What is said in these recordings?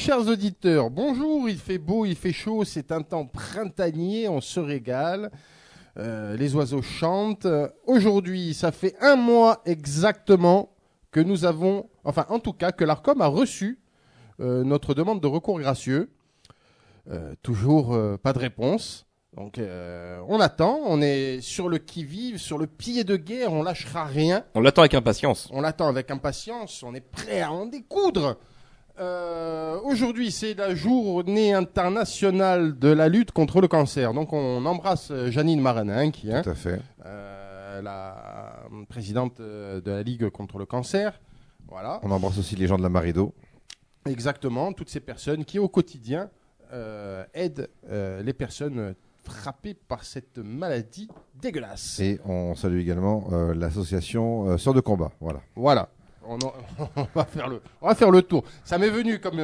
chers auditeurs, bonjour, il fait beau, il fait chaud, c'est un temps printanier, on se régale, les oiseaux chantent. Aujourd'hui, ça fait un mois exactement que nous avons, enfin en tout cas que l'Arcom a reçu notre demande de recours gracieux. Toujours pas de réponse. Donc on attend, on est sur le qui-vive, sur le pied de guerre, on lâchera rien. On l'attend avec impatience. On l'attend avec impatience, on est prêt à en découdre. Aujourd'hui, c'est la journée internationale de la lutte contre le cancer. Donc on embrasse Janine Maranin, qui est Tout à fait. la présidente de la Ligue contre le cancer. Voilà. On embrasse aussi les gens de la Marido. Exactement, toutes ces personnes qui au quotidien aident les personnes frappées par cette maladie dégueulasse. Et on salue également l'association Sœurs de Combat. Voilà. Voilà. On va faire le tour. Ça m'est venu comme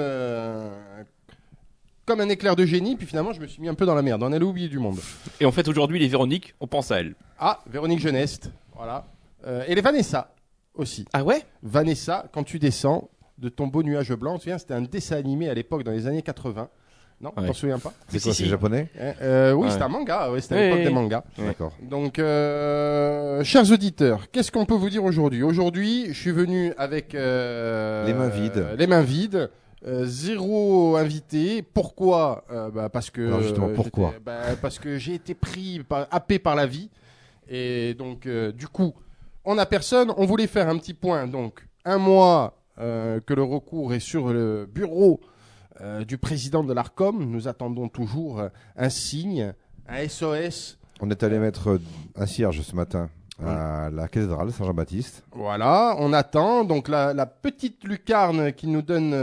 un éclair de génie, puis finalement je me suis mis un peu dans la merde. On allait oublier du monde. Et en fait, aujourd'hui, les Véroniques, on pense à elles. Ah, Véronique Geneste, voilà. Et les Vanessa aussi. Ah ouais? Vanessa, quand tu descends de ton beau nuage blanc, tu te souviens, c'était un dessin animé à l'époque dans les années 80. Non, Ouais. t'en souviens pas? C'est quoi, si. c'est japonais? Oui, Ouais. c'était un manga, c'était à Oui, l'époque oui. des mangas. Ouais. D'accord. Donc, chers auditeurs, qu'est-ce qu'on peut vous dire aujourd'hui? Aujourd'hui, je suis venu avec Les mains vides. Les mains vides. Zéro invité. Pourquoi? Parce que. Alors justement, pourquoi? Parce que j'ai été happé par la vie. Et donc, du coup, on n'a personne. On voulait faire un petit point. Donc, un mois que le recours est sur le bureau du président de l'Arcom. Nous attendons toujours un signe, un SOS. On est allé mettre un cierge ce matin à la cathédrale Saint-Jean-Baptiste. Voilà, on attend. Donc la petite lucarne qui nous donne,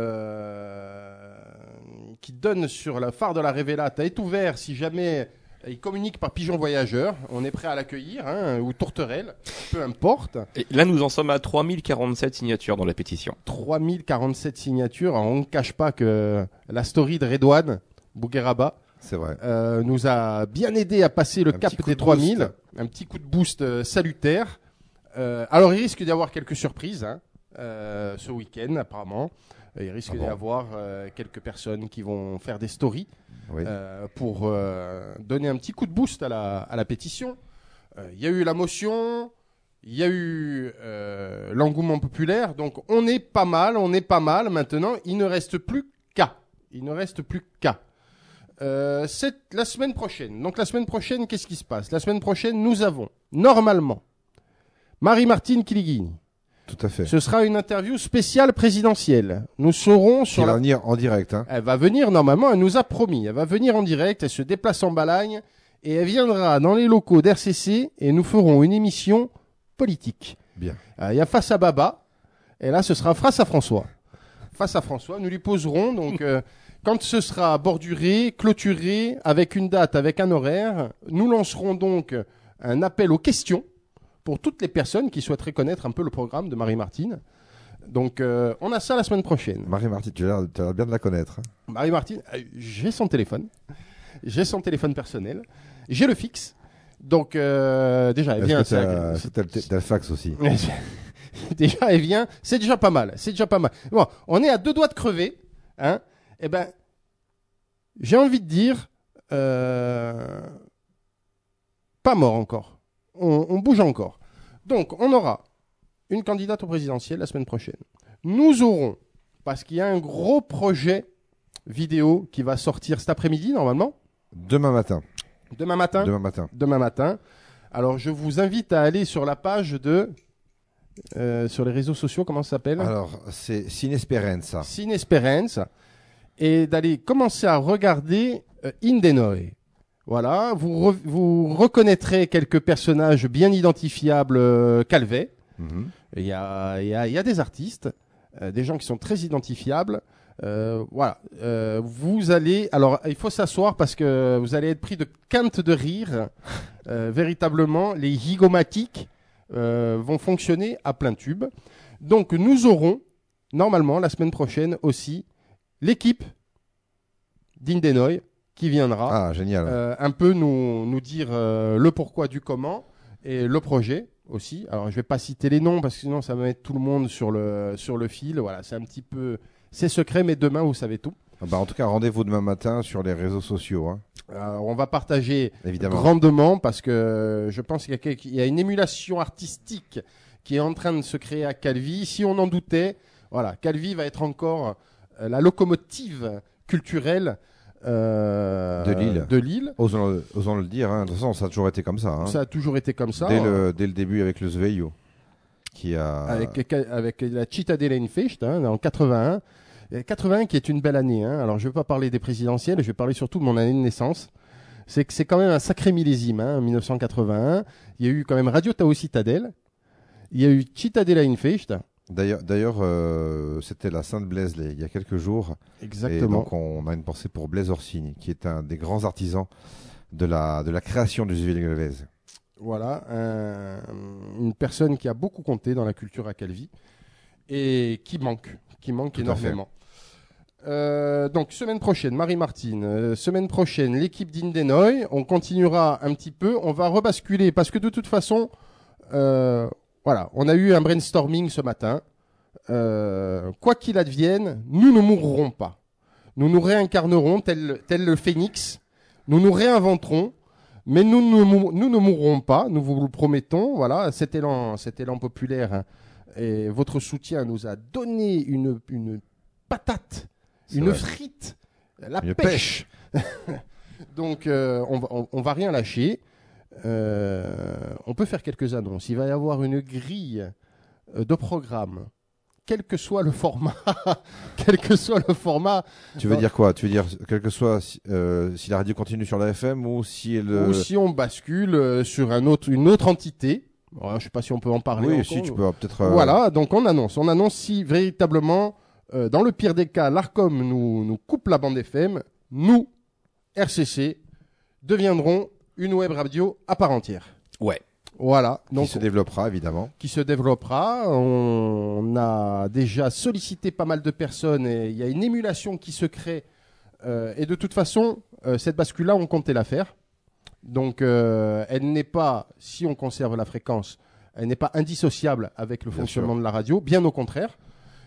qui donne sur la phare de la Révélate est ouvert si jamais il communique par pigeon voyageur. On est prêt à l'accueillir, ou tourterelle, peu importe. Et là, nous en sommes à 3047 signatures dans la pétition. 3047 signatures. Alors, on ne cache pas que la story de Redouane Bougueraba C'est vrai. nous a bien aidé à passer le Un cap petit coup des de 3000. boost. Un petit coup de boost salutaire. Alors, il risque d'y avoir quelques surprises ce week-end, apparemment. Il risque d'y avoir quelques personnes qui vont faire des stories Oui. pour donner un petit coup de boost à la pétition. Il y a eu la motion, il y a eu l'engouement populaire. Donc, on est pas mal. Maintenant, il ne reste plus qu'à. C'est la semaine prochaine. Donc la semaine prochaine, qu'est-ce qui se passe? La semaine prochaine, nous avons normalement Marie-Martine Kiligini. Tout à fait. Ce sera une interview spéciale présidentielle. Nous serons Qui sur va venir en direct. Hein. Elle va venir normalement, elle nous a promis. Elle va venir en direct, elle se déplace en Balagne et elle viendra dans les locaux d'RCC et nous ferons une émission politique. Bien. Il y a Face à Baba et là ce sera Face à François. Face à François, nous lui poserons donc... quand ce sera borduré, clôturé, avec une date, avec un horaire, nous lancerons donc un appel aux questions pour toutes les personnes qui souhaiteraient connaître un peu le programme de Marie-Martine. Donc, on a ça la semaine prochaine. Marie-Martine, tu as l'air bien de la connaître. Hein. Marie-Martine, j'ai son téléphone. J'ai son téléphone personnel. J'ai le fixe. Donc, déjà, elle vient. Est-ce que t'as le fax aussi? Déjà, elle vient. C'est déjà pas mal. Bon, on est à 2 doigts de crever. Hein. Eh ben, j'ai envie de dire, pas mort encore. On bouge encore. Donc, on aura une candidate au présidentiel la semaine prochaine. Nous aurons, parce qu'il y a un gros projet vidéo qui va sortir cet après-midi, normalement. Demain matin. Demain matin. Alors, je vous invite à aller sur la page de... sur les réseaux sociaux, comment ça s'appelle? Alors, c'est Cinesperanza. Cinesperanza. Et d'aller commencer à regarder Indenoi. Voilà, vous reconnaîtrez quelques personnages bien identifiables Calvet. Mhm. Il y a des artistes, des gens qui sont très identifiables. Voilà, vous allez... Alors, il faut s'asseoir parce que vous allez être pris de quinte de rire. Véritablement, les zygomatiques vont fonctionner à plein tube. Donc, nous aurons, normalement, la semaine prochaine aussi, l'équipe d'Indenoi qui viendra un peu nous dire le pourquoi du comment et le projet aussi. Alors je vais pas citer les noms parce que sinon ça va mettre tout le monde sur le fil. Voilà, c'est un petit peu C'est secret, mais demain, vous savez tout. Bah, en tout cas, rendez-vous demain matin sur les réseaux sociaux. Hein. On va partager Évidemment. grandement parce que je pense qu'il y a une émulation artistique qui est en train de se créer à Calvi. Si on en doutait, voilà, Calvi va être encore la locomotive culturelle de Lille. Osons le dire. Hein. De toute façon, ça a toujours été comme ça. Hein. Ça a toujours été comme ça. Dès le début avec le Sveio, qui a Avec la Cittadella Fest en 81. 81 qui est une belle année. Hein. Alors je ne vais pas parler des présidentielles, je vais parler surtout de mon année de naissance. C'est quand même un sacré millésime, hein, 1981. Il y a eu quand même Radio Tao Citadel. Il y a eu Cittadella Fest. D'ailleurs, c'était la Sainte Blaise il y a quelques jours. Exactement. Et donc on a une pensée pour Blaise Orsini, qui est un des grands artisans de la création du Sveio Galvez. Voilà, une personne qui a beaucoup compté dans la culture à Calvi et qui manque énormément. Donc semaine prochaine, Marie-Martine. Semaine prochaine, l'équipe d'Indenoy. On continuera un petit peu. On va rebasculer parce que de toute façon, voilà, on a eu un brainstorming ce matin. Quoi qu'il advienne, nous ne mourrons pas. Nous nous réincarnerons tel le phénix. Nous nous réinventerons. Mais nous ne mourrons pas, nous vous le promettons. Voilà, cet élan populaire hein, et votre soutien nous a donné une patate, une frite, la pêche. Donc, on va rien lâcher. On peut faire quelques annonces. Il va y avoir une grille de programme. Quel que soit le format, Tu veux dire quoi? Tu veux dire quel que soit si la radio continue sur la FM ou si elle ou si on bascule sur une autre entité. Alors, je ne sais pas si on peut en parler. Oui, encore, si tu peux peut-être. Voilà, donc on annonce si véritablement, dans le pire des cas, l'Arcom nous coupe la bande FM, nous, RCC, deviendrons une web radio à part entière. Ouais. Voilà. Donc, qui se développera, évidemment. Qui se développera. On a déjà sollicité pas mal de personnes et il y a une émulation qui se crée. Et de toute façon, cette bascule-là, on comptait la faire. Donc, elle n'est pas, si on conserve la fréquence, elle n'est pas indissociable avec le fonctionnement de la radio. Bien au contraire.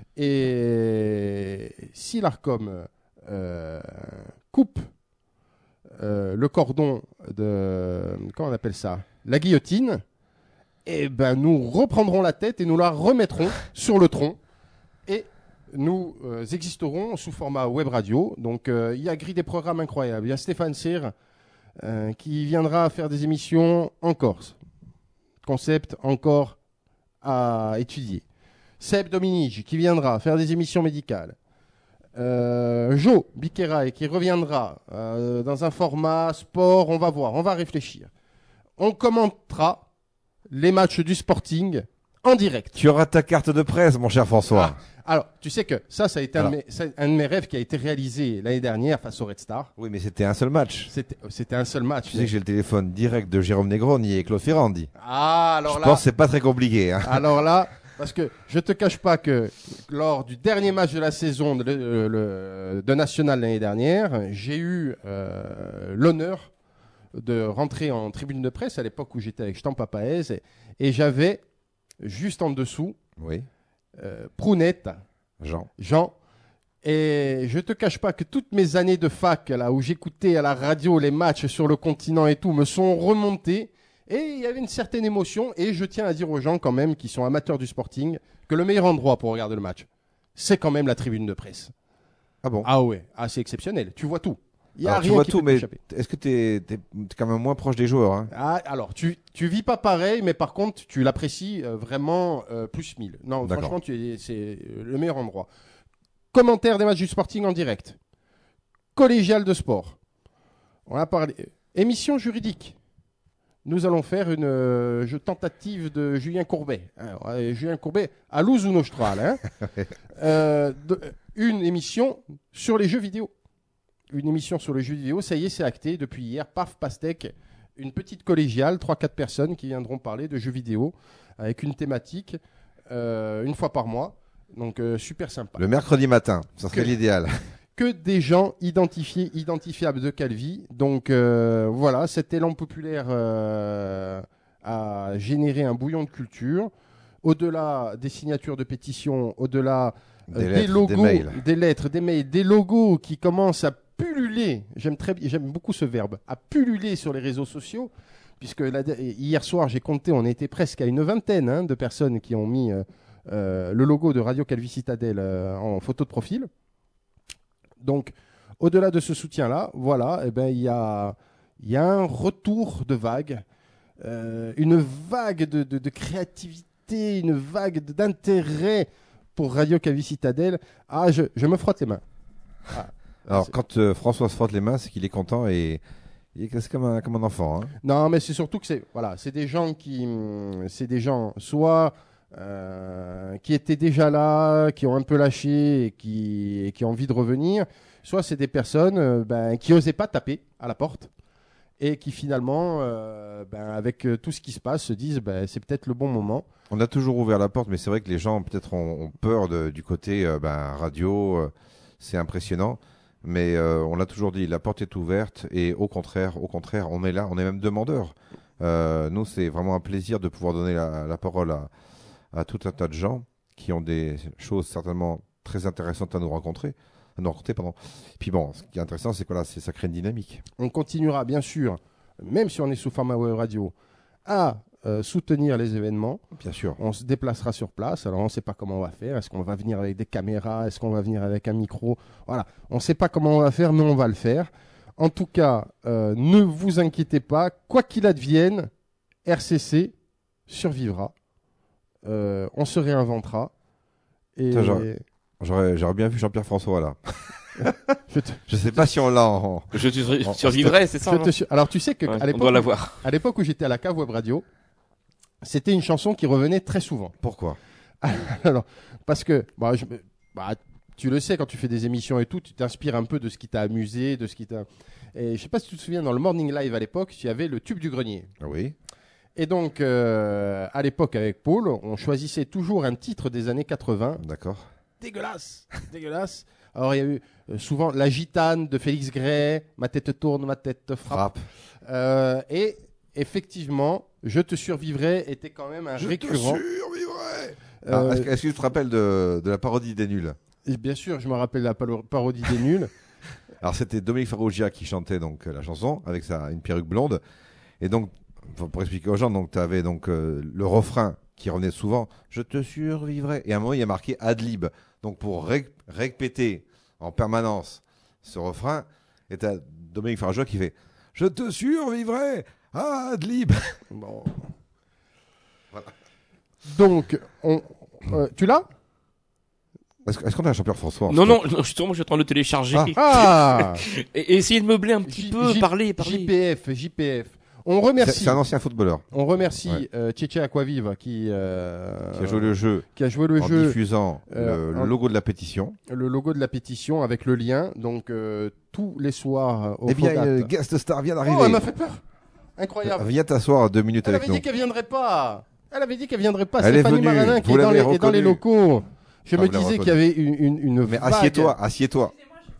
Et si l'Arcom coupe le cordon de... Comment on appelle ça? La guillotine, eh ben nous reprendrons la tête et nous la remettrons sur le tronc et nous existerons sous format web radio. Donc il y a grille des programmes incroyables. Il y a Stéphane Cyr qui viendra faire des émissions en Corse. Concept encore à étudier. Seb Dominige qui viendra faire des émissions médicales. Joe Biqueray qui reviendra dans un format sport. On va voir, on va réfléchir. On commentera les matchs du Sporting en direct. Tu auras ta carte de presse, mon cher François. Alors, tu sais que ça a été un de mes rêves qui a été réalisé l'année dernière face au Red Star. Oui, mais c'était un seul match. C'était un seul match. Tu sais que j'ai le téléphone direct de Jérôme Negroni et Claude Ferrandi. Ah, alors je pense que c'est pas très compliqué. Hein. Alors là, parce que je te cache pas que lors du dernier match de la saison de National l'année dernière, j'ai eu l'honneur de rentrer en tribune de presse à l'époque où j'étais avec Stamp Papaez et j'avais juste en dessous Prounette, Jean. Et je te cache pas que toutes mes années de fac là où j'écoutais à la radio les matchs sur le continent et tout me sont remontées et il y avait une certaine émotion et je tiens à dire aux gens quand même qui sont amateurs du Sporting que le meilleur endroit pour regarder le match c'est quand même la tribune de presse. Ah bon? Ah ouais, c'est exceptionnel, tu vois tout. Alors, tu vois tout, mais est-ce que t'es quand même moins proche des joueurs hein? Alors, tu vis pas pareil, mais par contre, tu l'apprécies vraiment plus 1000. Non, franchement, c'est le meilleur endroit. Commentaire des matchs du Sporting en direct. Collégial de sport. On a parlé. Émission juridique. Nous allons faire une tentative de Julien Courbet. Julien Courbet à Luz ou Nostral. Une émission sur les jeux vidéo. Une émission sur les jeux vidéo, ça y est, c'est acté depuis hier. Paf, pastèque, une petite collégiale, 3-4 personnes qui viendront parler de jeux vidéo avec une thématique une fois par mois. Donc super sympa. Le mercredi matin, ça serait l'idéal. Que des gens identifiables de Calvi. Donc voilà, cet élan populaire a généré un bouillon de culture. Au-delà des signatures de pétitions, au-delà des logos, des lettres, des mails, des logos qui commencent à pulluler. J'aime beaucoup ce verbe, à pulluler sur les réseaux sociaux, puisque hier soir j'ai compté, on était presque à une vingtaine de personnes qui ont mis le logo de Radio Calvi Citadel en photo de profil. Donc, au-delà de ce soutien-là, voilà, il y a un retour de vague, une vague de créativité, une vague d'intérêt pour Radio Calvi Citadel. Ah, je me frotte les mains. Ah, alors, quand François se frotte les mains, c'est qu'il est content et c'est comme un enfant. Hein. Non, mais c'est surtout que c'est des gens soit qui étaient déjà là, qui ont un peu lâché et qui ont envie de revenir, soit c'est des personnes qui n'osaient pas taper à la porte et qui finalement, avec tout ce qui se passe, se disent c'est peut-être le bon moment. On a toujours ouvert la porte, mais c'est vrai que les gens peut-être ont peur du côté radio, c'est impressionnant. Mais on l'a toujours dit, la porte est ouverte et au contraire, on est là, on est même demandeurs. Nous, c'est vraiment un plaisir de pouvoir donner la parole à tout un tas de gens qui ont des choses certainement très intéressantes à nous raconter. Puis bon, ce qui est intéressant, c'est que là, ça crée une dynamique. On continuera, bien sûr, même si on est sous format web radio, à soutenir les événements. Bien sûr. On se déplacera sur place. Alors, on ne sait pas comment on va faire. Est-ce qu'on va venir avec des caméras? Est-ce qu'on va venir avec un micro? Voilà. On ne sait pas comment on va faire, mais on va le faire. En tout cas, ne vous inquiétez pas. Quoi qu'il advienne, RCC survivra. On se réinventera. Et... J'aurais bien vu Jean-Pierre François là. Je sais pas si on l'a en... Je survivrai, c'est ça. Alors tu sais que ouais, à l'époque où j'étais à la cave web radio, c'était une chanson qui revenait très souvent. Pourquoi? Alors parce que tu le sais, quand tu fais des émissions et tout, tu t'inspires un peu de ce qui t'a amusé, de ce qui t'a. Et je sais pas si tu te souviens, dans le Morning Live à l'époque, il y avait le tube du grenier. Oui. Et donc à l'époque avec Paul, on choisissait toujours un titre des années 80. D'accord. Dégueulasse. Alors, il y a eu souvent La Gitane de Félix Gray, Ma tête tourne, ma tête frappe. Et effectivement, Je te survivrai était quand même un récurrent. Je te survivrai. Est-ce que tu te rappelles de la parodie des nuls? Et bien sûr, je me rappelle la parodie des nuls. Alors, c'était Dominique Farrugia qui chantait donc la chanson avec une perruque blonde. Et donc, pour expliquer aux gens, donc tu avais donc le refrain qui revenait souvent, je te survivrai. Et à un moment, il y a marqué ad-lib. Donc, pour répéter en permanence ce refrain, et tu as Dominique Farrugia qui fait, je te survivrai, ad-lib. Bon. Voilà. Donc, tu l'as? Est-ce qu'on a un Jean-Pierre François? Non, justement, je suis en train de le télécharger. Et essayer de meubler un petit peu, parler. JPF. On remercie. C'est un ancien footballeur. On remercie Tchétché Aquavive qui a joué le jeu. En diffusant le logo de la pétition. Le logo de la pétition avec le lien. Donc tous les soirs. Eh bien, guest star vient d'arriver. Oh, elle m'a fait peur. Incroyable. Viens t'asseoir 2 minutes avec nous. Elle avait dit qu'elle viendrait pas. Elle est Stéphanie venue. Marinin qui est dans les locaux. Je me disais qu'il y avait une Mais vague. Assieds-toi.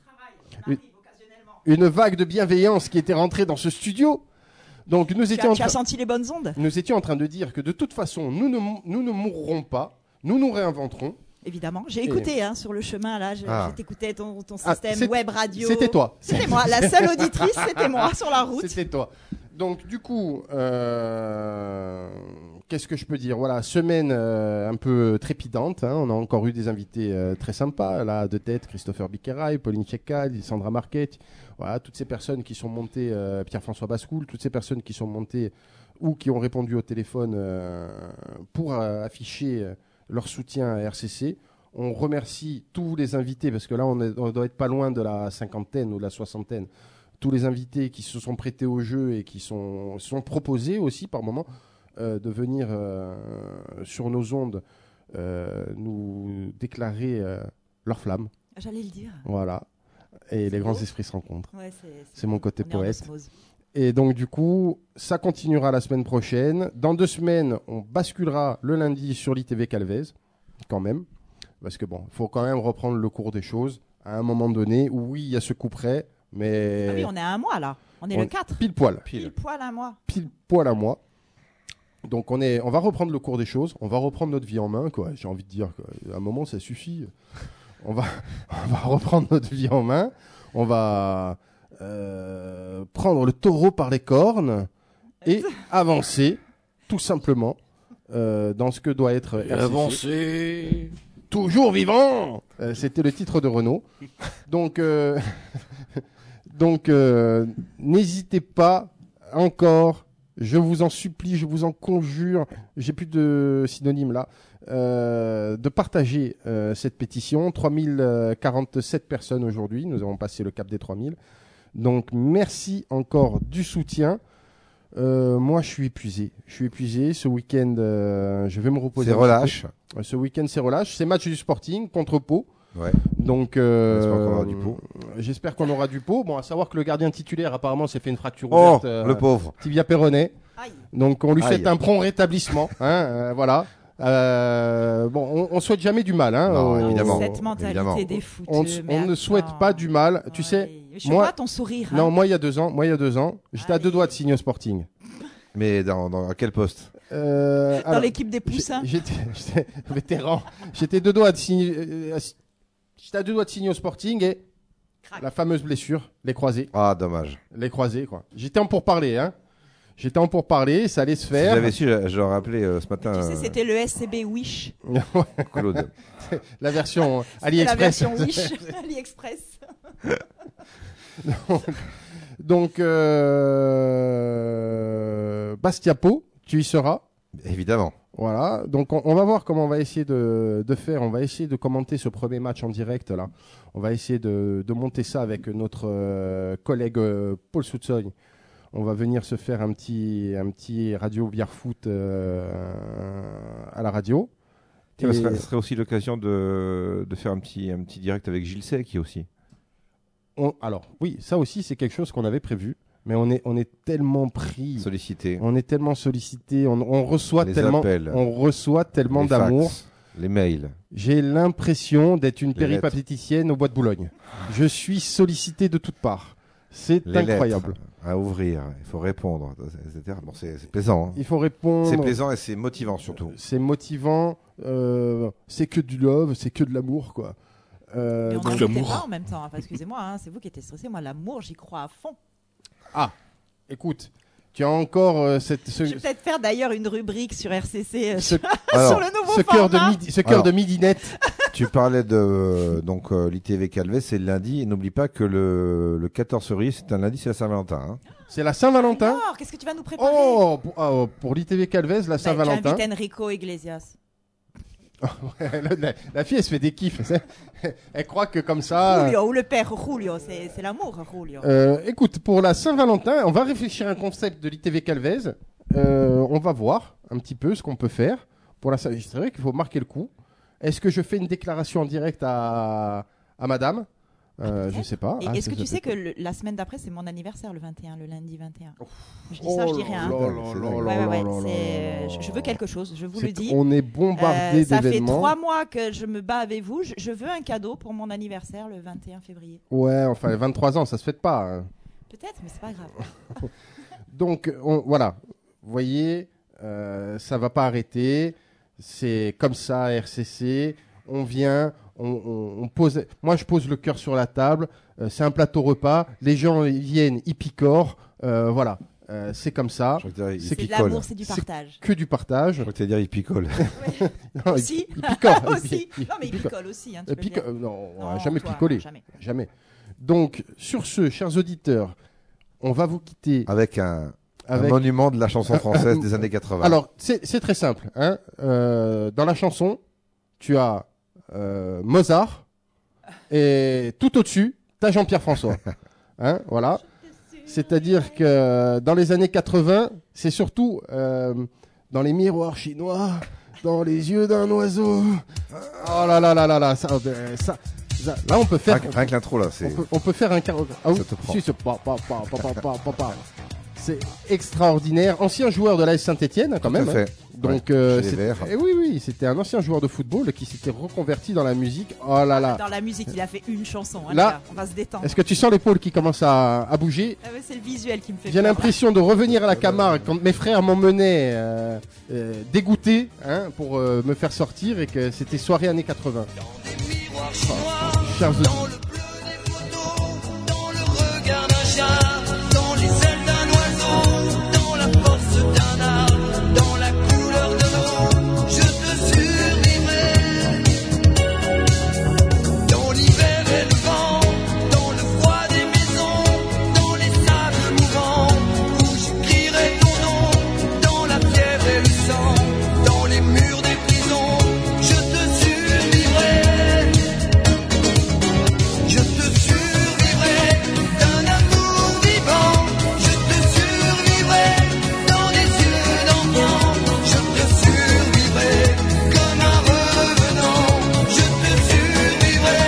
Une vague de bienveillance qui était rentrée dans ce studio. Donc tu as senti les bonnes ondes? Nous étions en train de dire que de toute façon, nous ne mourrons pas, nous nous réinventerons. Évidemment, j'ai écouté j'ai le chemin là, j'écoutais ton système web radio. C'était toi. C'était moi, la seule auditrice, c'était moi sur la route. C'était toi. Donc du coup, qu'est-ce que je peux dire? Voilà, semaine un peu trépidante. On a encore eu des invités très sympas là de tête, Christopher Biqueray, Pauline Checal, Sandra Marquette. Voilà, toutes ces personnes qui sont montées, Pierre-François Bascoul, toutes ces personnes qui sont montées ou qui ont répondu au téléphone pour afficher leur soutien à RCC. On remercie tous les invités parce que là, on doit être pas loin de la cinquantaine ou de la soixantaine. Tous les invités qui se sont prêtés au jeu et qui sont proposés aussi par moment de venir sur nos ondes nous déclarer leur flamme. J'allais le dire. Voilà. Et les grands esprits se rencontrent. Ouais, c'est mon côté poète. Et donc du coup, ça continuera la semaine prochaine. Dans 2 semaines, on basculera le lundi sur l'ITV Calvez, quand même. Parce que bon, il faut quand même reprendre le cours des choses. À un moment donné, oui, il y a ce coup près, mais... Ah oui, on est à un mois là. On est le 4. Pile poil. Pile poil un mois. Pile poil un mois. Donc on va reprendre le cours des choses. On va reprendre notre vie en main, quoi. J'ai envie de dire qu'à un moment, ça suffit. on va reprendre notre vie en main. On va prendre le taureau par les cornes et avancer, tout simplement, dans ce que doit être RCC. Avancer. Toujours vivant. C'était le titre de Renaud. Donc, n'hésitez pas encore. Je vous en supplie, je vous en conjure. J'ai plus de synonymes là. De partager cette pétition. 3047 personnes aujourd'hui. Nous avons passé le cap des 3000. Donc, merci encore du soutien. Moi, je suis épuisé. Ce week-end, je vais me reposer. C'est relâche. Ce week-end, c'est relâche. C'est match du Sporting contre Pau. Ouais. Donc, j'espère qu'on aura du Pau. J'espère qu'on aura du Pau. Bon, à savoir que le gardien titulaire, apparemment, s'est fait une fracture ouverte. Le pauvre. Tibia péroné. Aïe. Donc, on lui souhaite un prompt rétablissement. Voilà. On souhaite jamais du mal. Non, évidemment. Cette mentalité évidemment. des foot. On ne souhaite pas du mal. Tu sais, je vois ton sourire. Non, moi, il y a 2 ans, j'étais à 2 doigts de signer au Sporting. Mais à quel poste? Dans l'équipe des poussins. J'étais vétéran. J'étais 2 doigts de signer. J'étais à 2 doigts de signer au Sporting et la fameuse blessure, les croisés. Ah, dommage. Les croisés, quoi. J'étais en pourparlers, ça allait se faire. Si j'avais su, j'aurais appelé ce matin. Tu sais, c'était le SCB Wish. Claude. La version AliExpress. La version Wish AliExpress. Donc, Bastia Pau, tu y seras. Évidemment. Voilà, donc on va voir comment on va essayer de faire. On va essayer de commenter ce premier match en direct là. On va essayer de monter ça avec notre collègue Paul Soutsoy. On va venir se faire un petit radio bière foot à la radio. Ce serait aussi l'occasion de faire un petit direct avec Gilles Say qui aussi. Alors oui, ça aussi c'est quelque chose qu'on avait prévu. Mais on est tellement pris, sollicité. On est tellement sollicité, on reçoit les tellement, appels, on reçoit tellement les d'amour. Fax, les mails. J'ai l'impression d'être une péripatéticienne au bois de Boulogne. Je suis sollicité de toutes parts. C'est incroyable. À ouvrir, il faut répondre, etc. Bon, c'est plaisant. Hein. Il faut répondre. C'est plaisant et c'est motivant surtout. C'est motivant. C'est que du love, c'est que de l'amour, quoi. Mais on n'en était pas en même temps. Enfin, excusez-moi, hein, c'est vous qui étiez stressé. Moi, l'amour, j'y crois à fond. Ah, écoute, tu as encore Je vais peut-être faire d'ailleurs une rubrique sur RCC sur le nouveau format. Ce cœur de midinette. Tu parlais de l'ITV Calvet, c'est le lundi. Et n'oublie pas que le 14 février, c'est un lundi, c'est la Saint-Valentin. Hein. C'est la Saint-Valentin. Alors, qu'est-ce que tu vas nous préparer? Pour l'ITV Calvez, la Saint-Valentin. Tu invites Enrico Iglesias. La fille, elle se fait des kiffs. Elle croit que comme ça. Julio, ou le père Julio, c'est l'amour, Julio. Écoute, pour la Saint-Valentin, on va réfléchir à un concept de l'ITV Calvez. On va voir un petit peu ce qu'on peut faire. C'est vrai qu'il faut marquer le coup. Est-ce que je fais une déclaration en direct à madame? Je sais pas. Et est-ce que tu sais que la semaine d'après, c'est mon anniversaire, le 21, le lundi 21. Je dis ça, je dis rien. Je veux quelque chose, je vous le dis. On est bombardé d'événements. Ça fait 3 mois que je me bats avec vous. Je veux un cadeau pour mon anniversaire, le 21 février. Ouais, enfin, 23 ans, ça se fête pas. Hein. Peut-être, mais c'est pas grave. Donc, voilà. Vous voyez, ça va pas arrêter. C'est comme ça, RCC. On vient... On pose, moi je pose le cœur sur la table, c'est un plateau repas, les gens viennent, ils picorent, voilà, c'est comme ça. C'est de l'amour, c'est du partage. Que du partage. Je crois que tu vas dire ils picolent. Non, aussi. Il picore. Aussi. Non mais il picole aussi. Hein, non, on n'a jamais picolé. Jamais. Donc sur ce, chers auditeurs, on va vous quitter avec un monument de la chanson française des années 80. Alors c'est très simple. Hein. Dans la chanson, tu as Mozart et tout au-dessus t'as Jean-Pierre François. Hein, voilà. C'est-à-dire que dans les années 80, c'est surtout dans les miroirs chinois, dans les yeux d'un oiseau. Oh là là là là là, ça, là on peut faire. Rien que l'intro là, c'est. On peut faire un karaoké. Ah oui, c'est extraordinaire. Ancien joueur de l'AS Saint-Etienne, quand même. Tout à fait. Donc, oui, c'était un ancien joueur de football qui s'était reconverti dans la musique. Oh là là. Dans la musique, il a fait une chanson. Hein, là, on va se détendre. Est-ce que tu sens l'épaule qui commence à bouger? C'est le visuel qui me fait. J'ai l'impression de revenir à la Camargue quand mes frères m'emmenaient dégoûté pour me faire sortir et que c'était soirée années 80. Dans des miroirs chinois. chers auditeurs. Dans le bleu des photos, dans le regard d'un chat, dans les ailes d'un oiseau, dans la force d'un arbre, dans la couleur de l'eau, je te survivrai. Dans l'hiver et le vent, dans le froid des maisons, dans les sables mouvants, où je crierai ton nom, dans la fièvre et le sang, dans les murs des prisons, je te survivrai. Je te survivrai d'un amour vivant, je te survivrai dans des yeux d'enfant, je te survivrai comme un revenant, je te survivrai,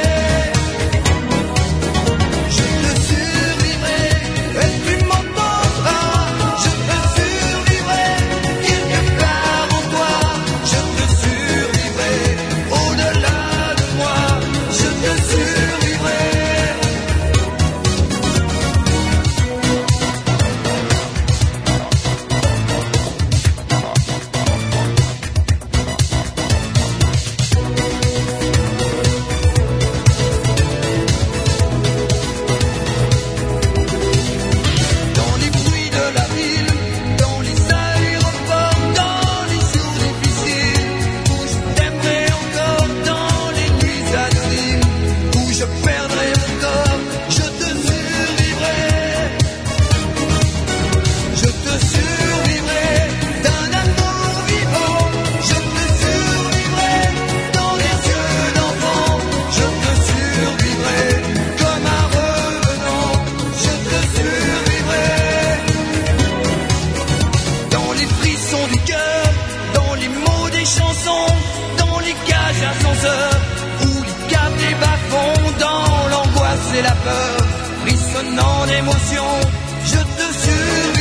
je te survivrai et tu m'entendras, je te survivrai quelque part en toi, je te survivrai au-delà de moi, je te survivrai. Dans les bruits de la ville, dans les aéroports, dans les jours difficiles, où je t'aimerai encore, dans les nuits anonymes, où je perdrai mon corps, je te survivrai. Je te survivrai d'un amour vivant, je te survivrai dans les yeux d'enfant, je te survivrai comme un revenant, je te survivrai. Dans les frissons du cœur, dans les mots des chansons, dans les cages ascenseurs, où les câbles des bas-fonds, dans l'angoisse et la peur, frissonnant d'émotion, je te survivrai.